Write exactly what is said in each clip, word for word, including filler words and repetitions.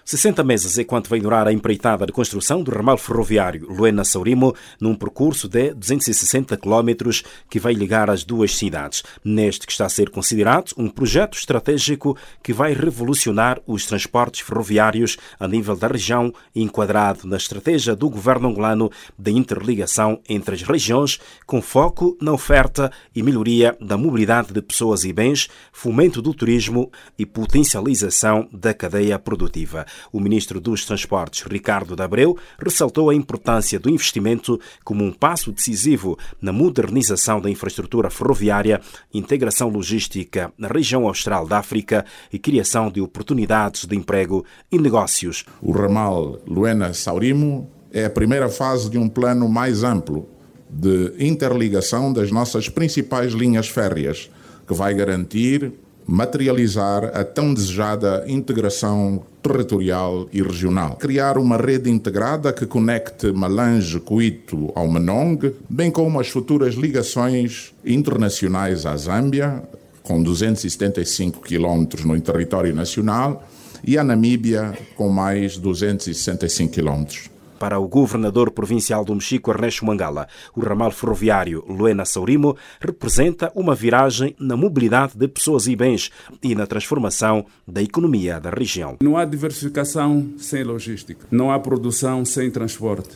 sessenta meses é quanto vai durar a empreitada de construção do ramal ferroviário Luena-Saurimo, num percurso de duzentos e sessenta quilómetros que vai ligar as duas cidades. Neste que está a ser considerado um projeto estratégico que vai revolucionar os transportes ferroviários a nível da região, enquadrado na estratégia do governo angolano de interligação entre as regiões, com foco na oferta e melhoria da mobilidade de pessoas e bens, fomento do turismo e potencialização da cadeia produtiva. O ministro dos Transportes, Ricardo de Abreu, ressaltou a importância do investimento como um passo decisivo na modernização da infraestrutura ferroviária, integração logística na região austral da África e criação de oportunidades de emprego e negócios. O ramal Luena-Saurimo é a primeira fase de um plano mais amplo de interligação das nossas principais linhas férreas, que vai garantir materializar a tão desejada integração territorial e regional. Criar uma rede integrada que conecte Malange, Cuito ao Menong, bem como as futuras ligações internacionais à Zâmbia, com duzentos e setenta e cinco quilómetros no território nacional, e à Namíbia, com mais duzentos e sessenta e cinco quilómetros. Para o governador provincial do Mochico, Ernesto Mangala, o ramal ferroviário Luena-Saurimo representa uma viragem na mobilidade de pessoas e bens e na transformação da economia da região. Não há diversificação sem logística, não há produção sem transporte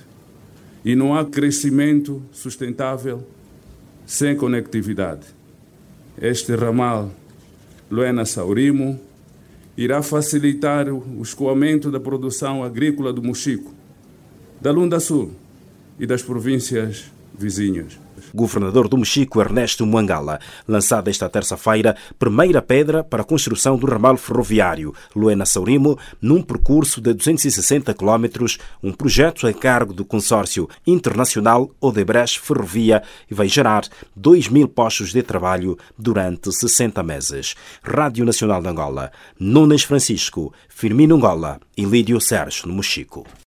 e não há crescimento sustentável sem conectividade. Este ramal Luena-Saurimo irá facilitar o escoamento da produção agrícola do Mochico, da Lunda Sul e das províncias vizinhas. Governador do Mochico, Ernesto Mangala, lançada esta terça-feira, primeira pedra para a construção do ramal ferroviário Luena-Saurimo, num percurso de duzentos e sessenta quilómetros, um projeto a cargo do consórcio internacional Odebrecht Ferrovia e vai gerar dois mil postos de trabalho durante sessenta meses. Rádio Nacional de Angola, Nunes Francisco, Firmino Angola e Lídio Sérgio, no Mochico.